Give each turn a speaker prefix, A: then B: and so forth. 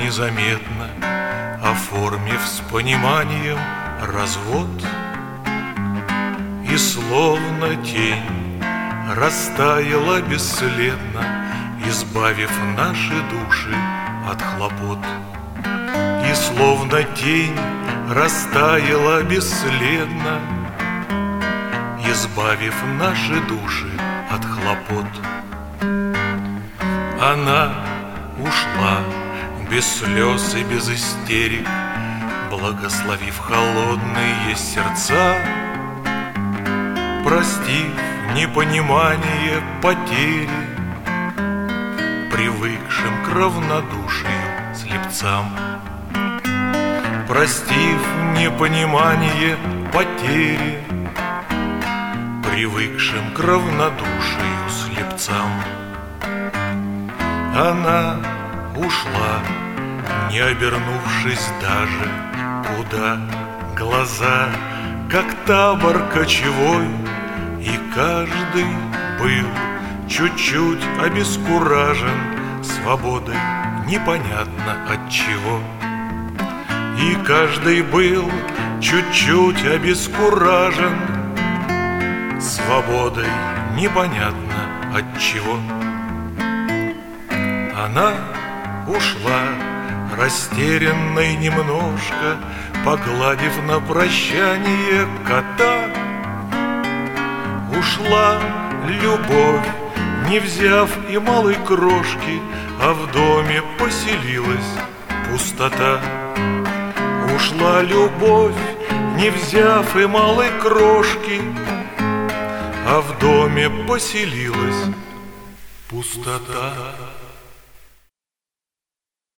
A: незаметно, оформив с пониманием развод. И словно тень растаяла бесследно, избавив наши души от хлопот. И словно тень растаяла бесследно, избавив наши души от хлопот. Она ушла без слез и без истерик, благословив холодные сердца, простив непонимание потери, привыкшим к равнодушию слепцам. Простив непонимание потери, привыкшим к равнодушию слепцам. Она ушла, не обернувшись даже, куда глаза, как табор кочевой, и каждый был чуть-чуть обескуражен свободой, непонятно от чего. И каждый был чуть-чуть обескуражен свободой, непонятно от чего. Она ушла, растерянной немножко, погладив на прощание кота. Ушла любовь, не взяв и малой крошки, а в доме поселилась пустота. Ушла любовь, не взяв и малой крошки, а в доме поселилась пустота.